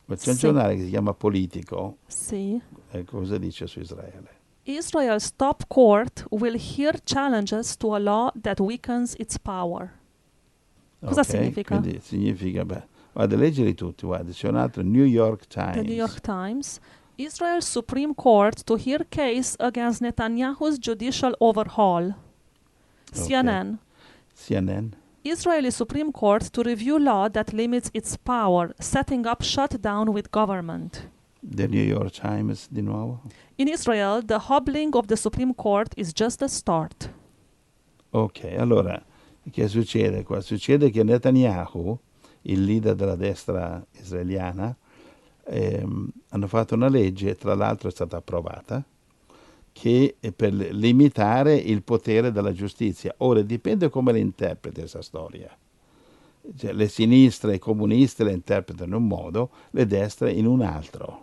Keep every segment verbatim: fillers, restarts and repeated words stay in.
Ma c'è un Sì. giornale che si chiama Politico, Sì. e cosa dice su Israele? Israel's top court will hear challenges to a law that weakens its power. Cosa Ok, significa? quindi significa, beh, guarda, leggili tutti, guarda, c'è un altro, New York The New Times. York Times. Israel's Supreme Court to hear case against Netanyahu's judicial overhaul. C N N. C N N. Israeli Supreme Court to review law that limits its power, setting up shutdown with government. The New York Times di nuovo. In Israel, the hobbling of the Supreme Court is just the start. Ok, allora, che succede qua? Succede che Netanyahu, il leader della destra israeliana, ehm, hanno fatto una legge, tra l'altro è stata approvata, che è per limitare il potere della giustizia. Ora dipende come le interpreti questa storia. Cioè, le sinistre, i comunisti la interpretano in un modo, le destre in un altro.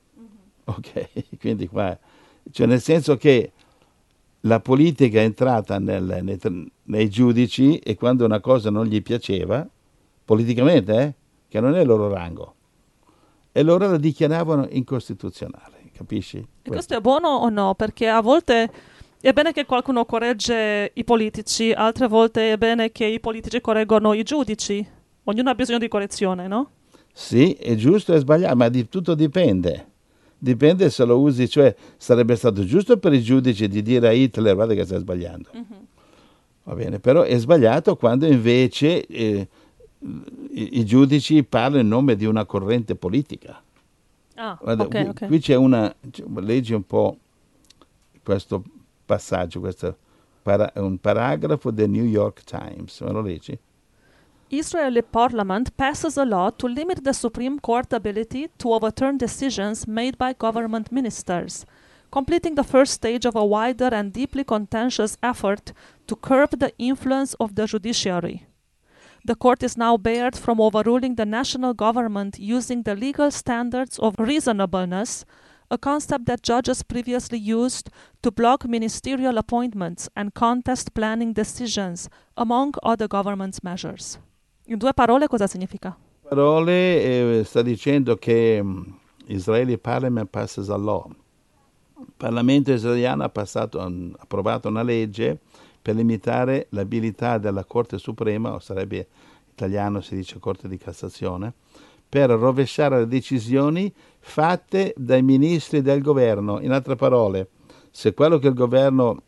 Ok, quindi qua, cioè nel senso che la politica è entrata nel, nei, nei giudici e quando una cosa non gli piaceva, politicamente, eh, che non è il loro rango, e loro la dichiaravano incostituzionale, capisci? E questo è buono o no? Perché a volte è bene che qualcuno corregge i politici, altre volte è bene che i politici correggono i giudici. Ognuno ha bisogno di correzione, no? Sì, è giusto e sbagliato, ma di tutto dipende. Dipende se lo usi, cioè sarebbe stato giusto per i giudici di dire a Hitler guarda che stai sbagliando. Mm-hmm. Va bene, però è sbagliato quando invece eh, i, i giudici parlano in nome di una corrente politica. Ah, Guarda, ok, qui, ok. qui c'è una, c'è- leggi un po' questo passaggio, questo para- un paragrafo del New York Times, me lo leggi? Israeli parliament passes a law to limit the Supreme Court ability to overturn decisions made by government ministers, completing the first stage of a wider and deeply contentious effort to curb the influence of the judiciary. The court is now barred from overruling the national government using the legal standards of reasonableness, a concept that judges previously used to block ministerial appointments and contest planning decisions, among other government's measures. In due parole cosa significa? Parole, eh, sta dicendo che mh, Israeli Parliament passes a law. Il Parlamento israeliano ha passato, ha approvato una legge per limitare l'abilità della Corte Suprema, o sarebbe in italiano si dice Corte di Cassazione, per rovesciare le decisioni fatte dai ministri del governo. In altre parole, se quello che il governo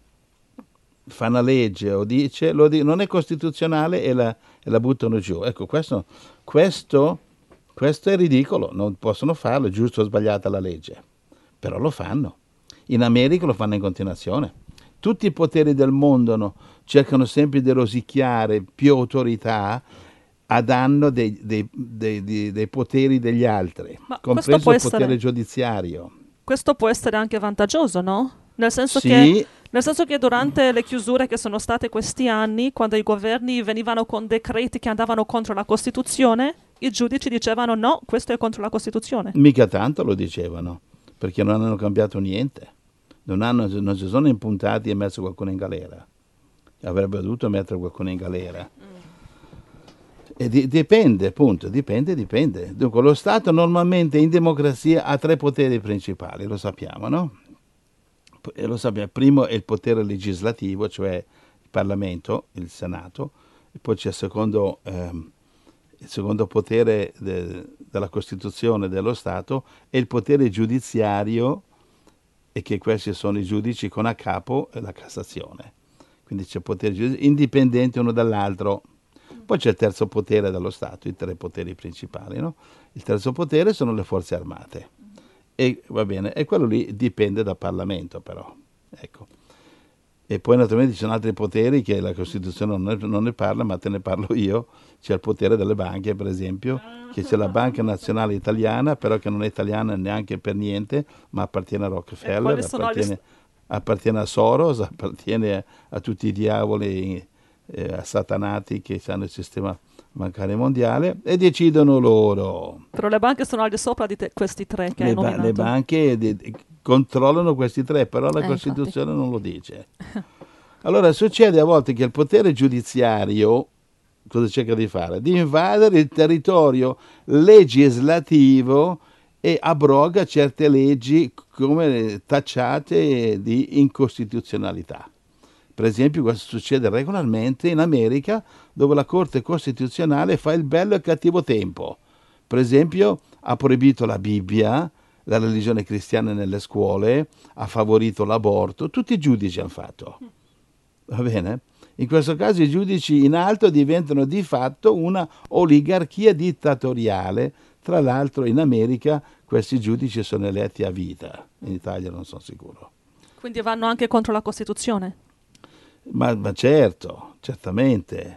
fa una legge o dice lo di- non è costituzionale e la, e la buttano giù. Ecco, questo, questo, questo è ridicolo, non possono farlo, è giusto o sbagliata la legge, però lo fanno. In America lo fanno in continuazione. Tutti i poteri del mondo no, cercano sempre di rosicchiare più autorità a danno dei, dei- dei- dei- dei poteri degli altri, Ma questo compreso può il potere essere, giudiziario. questo può essere anche vantaggioso, no? Nel senso che, Sì, nel senso che durante le chiusure che sono state questi anni, quando i governi venivano con decreti che andavano contro la Costituzione, i giudici dicevano no, questo è contro la Costituzione. mica tanto lo dicevano, perché non hanno cambiato niente. Non, hanno, non si sono impuntati e messo qualcuno in galera. Avrebbero dovuto mettere qualcuno in galera. E di- dipende, appunto, dipende, dipende. Dunque, lo Stato normalmente in democrazia ha tre poteri principali, lo sappiamo, no? P- e lo sappiamo. Primo è il potere legislativo, cioè il Parlamento, il Senato, e poi c'è il secondo, ehm, il secondo potere de- della Costituzione dello Stato e il potere giudiziario, e che questi sono i giudici con a capo la Cassazione. Quindi c'è potere giudiziario indipendente uno dall'altro. Poi c'è il terzo potere dello Stato, i tre poteri principali, no? Il terzo potere sono le forze armate. E va bene, e quello lì dipende dal Parlamento, però. Ecco. E poi naturalmente ci sono altri poteri che la Costituzione non ne, non ne parla, ma te ne parlo io. C'è il potere delle banche, per esempio, che c'è la Banca Nazionale Italiana, però che non è italiana neanche per niente, ma appartiene a E Rockefeller, quali sono gli appartiene, st- appartiene a Soros, appartiene a, a tutti i diavoli, eh, assatanati che hanno il sistema bancario mondiale e decidono loro. Però le banche sono al di sopra di te- questi tre che hai Le, ba- le nominato. banche de- de- controllano questi tre, però la Eh, infatti. Costituzione non lo dice. Allora succede a volte che il potere giudiziario cosa cerca di fare? Di invadere il territorio legislativo e abroga certe leggi come tacciate di incostituzionalità. Per esempio questo succede regolarmente in America, dove la Corte Costituzionale fa il bello e il cattivo tempo. Per esempio ha proibito la Bibbia, la religione cristiana nelle scuole, ha favorito l'aborto, tutti i giudici hanno fatto. Va bene? In questo caso i giudici in alto diventano di fatto una oligarchia dittatoriale. Tra l'altro in America questi giudici sono eletti a vita, in Italia non sono sicuro. Quindi vanno anche contro la Costituzione? Ma, ma certo, certamente,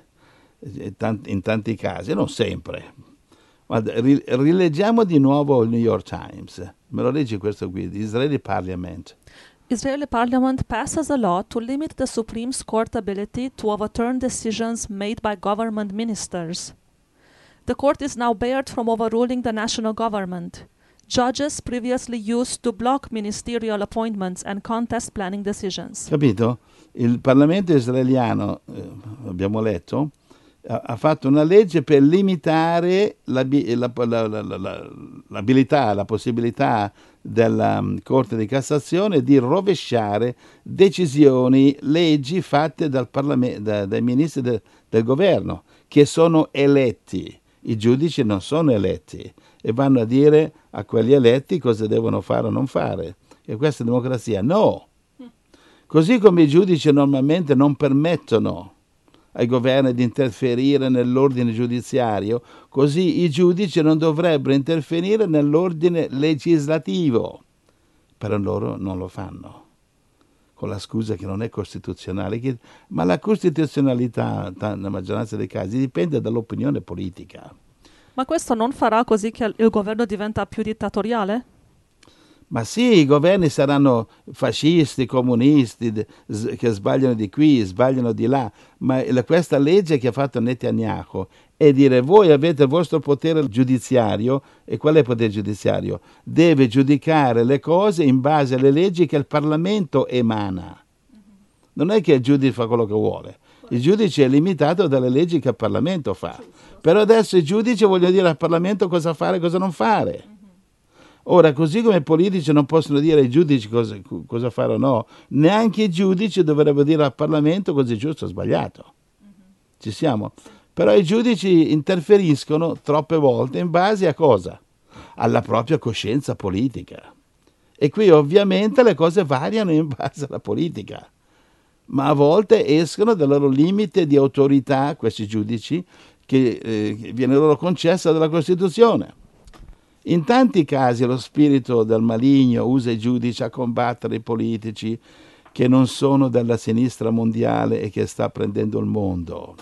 in tanti casi, non sempre. Guarda, rileggiamo di nuovo il New York Times. Me lo leggi questo qui, the Israeli Parliament. Israeli Parliament passes a law to limit the Supreme Court's ability to overturn decisions made by government ministers. The court is now barred from overruling the national government. Judges previously used to block ministerial appointments and contest planning decisions. Capito? Il Parlamento israeliano, eh, abbiamo letto, ha, ha fatto una legge per limitare l'abi- la, la, la, la, l'abilità, la possibilità della um, Corte di Cassazione di rovesciare decisioni, leggi fatte dal Parlamento, da, dai ministri de, del governo, che sono eletti. I giudici non sono eletti e vanno a dire a quelli eletti cosa devono fare o non fare. E questa è democrazia? No! Così come i giudici normalmente non permettono ai governi di interferire nell'ordine giudiziario, così i giudici non dovrebbero interferire nell'ordine legislativo. Però loro non lo fanno, con la scusa che non è costituzionale. Ma la costituzionalità, nella maggioranza dei casi, dipende dall'opinione politica. Ma questo non farà così che il governo diventa più dittatoriale? Ma sì, i governi saranno fascisti, comunisti, che sbagliano di qui, sbagliano di là, ma questa legge che ha fatto Netanyahu è dire: voi avete il vostro potere giudiziario, e qual è il potere giudiziario? Deve giudicare le cose in base alle leggi che il Parlamento emana. Non è che il giudice fa quello che vuole, il giudice è limitato dalle leggi che il Parlamento fa, però adesso i giudici vogliono dire al Parlamento cosa fare e cosa non fare. Ora, così come i politici non possono dire ai giudici cosa, cosa fare o no, neanche i giudici dovrebbero dire al Parlamento cosa è giusto o sbagliato. Mm-hmm. Ci siamo? Però i giudici interferiscono troppe volte in base a cosa? Alla propria coscienza politica. E qui ovviamente le cose variano in base alla politica, ma a volte escono dal loro limite di autorità, questi giudici, che eh, viene loro concessa dalla Costituzione. In tanti casi lo spirito del maligno usa i giudici a combattere i politici che non sono della sinistra mondiale e che sta prendendo il mondo.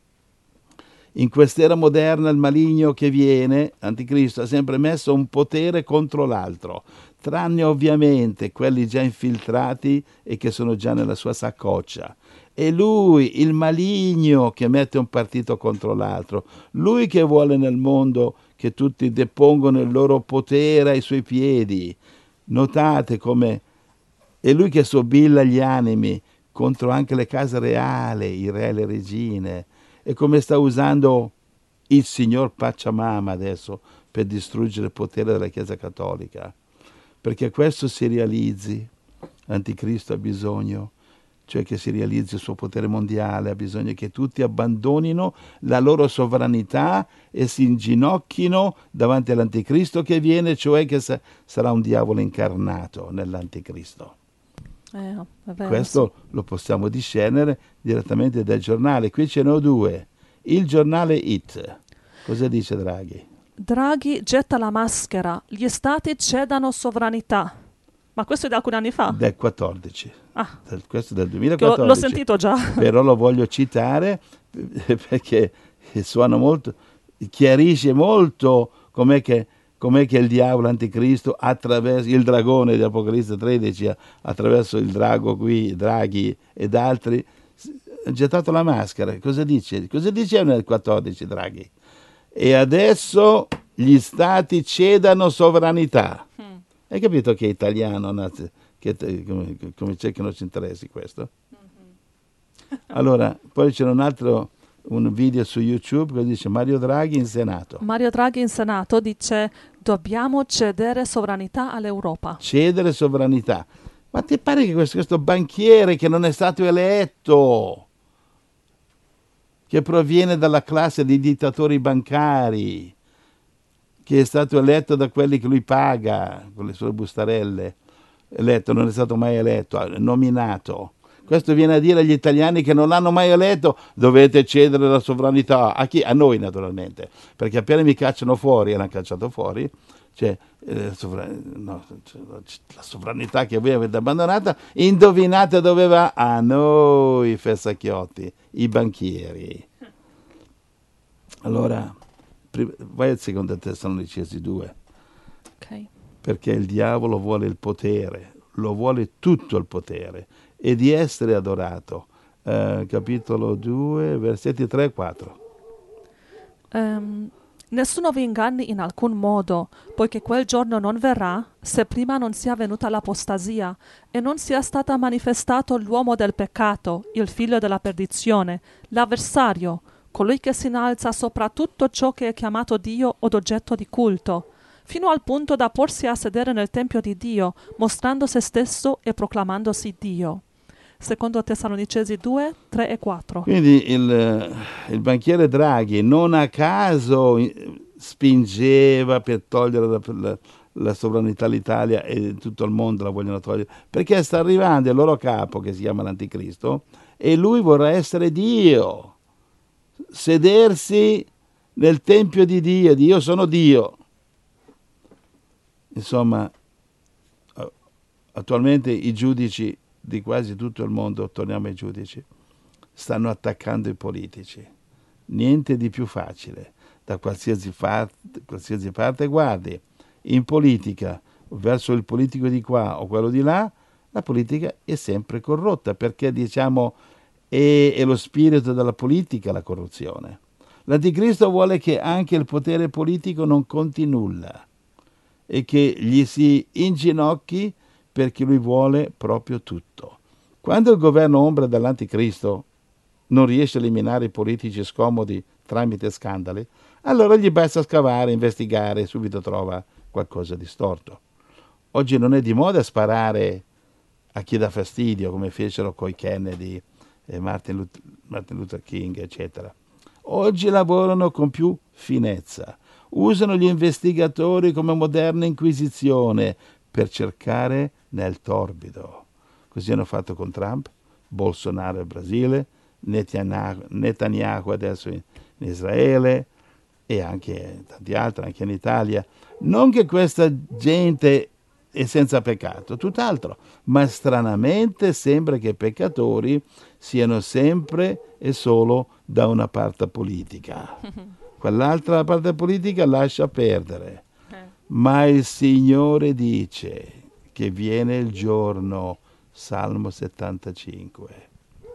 In quest'era moderna il maligno che viene, Anticristo, ha sempre messo un potere contro l'altro, tranne ovviamente quelli già infiltrati e che sono già nella sua saccoccia. È lui, il maligno, che mette un partito contro l'altro, lui che vuole nel mondo che tutti depongono il loro potere ai suoi piedi. Notate come è lui che sobilla gli animi contro anche le case reali, i re e le regine, e come sta usando il signor Pachamama adesso per distruggere il potere della Chiesa Cattolica. Perché questo si realizzi, l'Anticristo ha bisogno, cioè che si realizzi il suo potere mondiale, ha bisogno che tutti abbandonino la loro sovranità e si inginocchino davanti all'Anticristo che viene, cioè che sa- sarà un diavolo incarnato nell'Anticristo. Eh, è vero, Questo sì. lo possiamo discernere direttamente dal giornale. Qui ce ne ho due. Il giornale It. Cosa dice Draghi? Draghi getta la maschera, gli stati cedano sovranità. Ma questo è da alcuni anni fa? Del quattordici. Ah, Del, questo è del che duemilaquattordici. l'ho, l'ho sentito già. Però lo voglio citare perché suona molto, chiarisce molto com'è che, com'è che il diavolo anticristo, attraverso il dragone di Apocalisse tredici, attraverso il drago qui, Draghi ed altri, ha gettato la maschera. Cosa dice? Cosa diceva nel quattordici Draghi? E adesso gli stati cedano sovranità. Mm. Hai capito che è italiano, che, come, come c'è che non ci interessi questo? Mm-hmm. Allora, poi c'è un altro un video su YouTube che dice Mario Draghi in Senato. Mario Draghi in Senato dice dobbiamo cedere sovranità all'Europa. Cedere sovranità. Ma ti pare che questo, questo banchiere che non è stato eletto, che proviene dalla classe di dittatori bancari, che è stato eletto da quelli che lui paga con le sue bustarelle, eletto, non è stato mai eletto, è nominato. Questo viene a dire agli italiani che non l'hanno mai eletto, dovete cedere la sovranità. A chi? A noi naturalmente, perché appena mi cacciano fuori, e l'hanno cacciato fuori, cioè, eh, sovran- no, la sovranità che voi avete abbandonata, indovinate dove va? A noi, Fessacchiotti, i banchieri. Allora, vai al secondo Tessalonicesi due, Okay. perché il diavolo vuole il potere, lo vuole tutto il potere, e di essere adorato. Eh, capitolo due, versetti tre e quattro. Ehm, nessuno vi inganni in alcun modo, poiché quel giorno non verrà se prima non sia venuta l'apostasia e non sia stata manifestato l'uomo del peccato, il figlio della perdizione, l'avversario, colui che si innalza sopra tutto ciò che è chiamato Dio od oggetto di culto, fino al punto da porsi a sedere nel tempio di Dio, mostrando se stesso e proclamandosi Dio. Secondo Tessalonicesi due, tre e quattro. Quindi il, il banchiere Draghi non a caso spingeva per togliere la, la, la sovranità all'Italia, e tutto il mondo la vogliono togliere, perché sta arrivando il loro capo che si chiama l'Anticristo e lui vorrà essere Dio, sedersi nel tempio di Dio, di io sono Dio. Insomma, attualmente i giudici di quasi tutto il mondo, torniamo ai giudici, stanno attaccando i politici. Niente di più facile. Da qualsiasi parte, qualsiasi parte guardi, in politica, verso il politico di qua o quello di là, la politica è sempre corrotta, perché diciamo è, è lo spirito della politica la corruzione. L'Anticristo vuole che anche il potere politico non conti nulla e che gli si inginocchi, perché lui vuole proprio tutto. Quando il governo ombra dell'Anticristo non riesce a eliminare i politici scomodi tramite scandali, allora gli basta scavare, investigare e subito trova qualcosa di storto. Oggi non è di moda sparare a chi dà fastidio, come fecero coi Kennedy, e Martin Luther, Martin Luther King, eccetera. Oggi lavorano con più finezza. Usano gli investigatori come moderna inquisizione per cercare nel torbido. Così hanno fatto con Trump, Bolsonaro in Brasile, Netanyahu, Netanyahu adesso in, in Israele e anche tanti altri, anche in Italia. Non che questa gente è senza peccato, tutt'altro, ma stranamente sembra che i peccatori siano sempre e solo da una parte politica. Quell'altra parte politica lascia perdere. Ma il Signore dice che viene il giorno, Salmo settantacinque.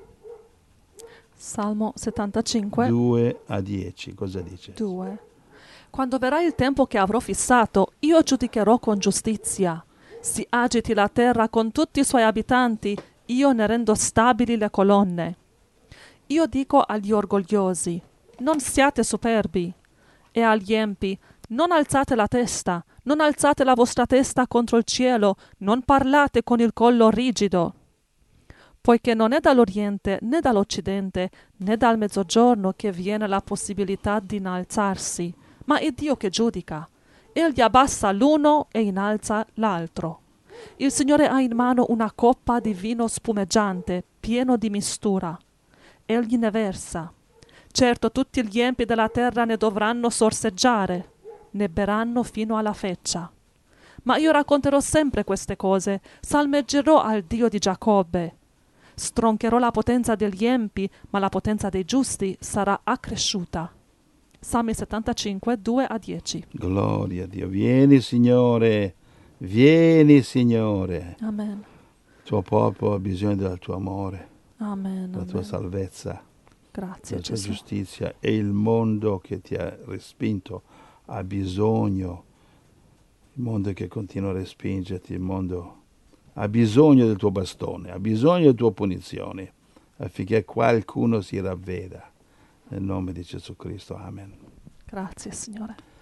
Salmo settantacinque. due a dieci, cosa dice? due. Quando verrà il tempo che avrò fissato, io giudicherò con giustizia. Si agiti la terra con tutti i suoi abitanti, io ne rendo stabili le colonne. Io dico agli orgogliosi, non siate superbi, e agli empi, non alzate la testa, non alzate la vostra testa contro il cielo, non parlate con il collo rigido. Poiché non è dall'Oriente, né dall'Occidente, né dal Mezzogiorno che viene la possibilità di innalzarsi, ma è Dio che giudica. Egli abbassa l'uno e innalza l'altro. Il Signore ha in mano una coppa di vino spumeggiante, pieno di mistura. Egli ne versa. Certo, tutti gli empi della terra ne dovranno sorseggiare, ne berranno fino alla feccia. Ma io racconterò sempre queste cose, salmeggerò al Dio di Giacobbe. Stroncherò la potenza degli empi, ma la potenza dei giusti sarà accresciuta. Salmi settantacinque, due a dieci. Gloria a Dio. Vieni, Signore, vieni, Signore. Amen. Il tuo popolo ha bisogno del tuo amore, Amen. della tua Amen. salvezza, Grazie della tua Gesù. giustizia, e il mondo che ti ha respinto ha bisogno, il mondo che continua a respingerti, il mondo ha bisogno del tuo bastone, ha bisogno delle tue punizioni, affinché qualcuno si ravveda. Nel nome di Gesù Cristo. Amen. Grazie, Signore.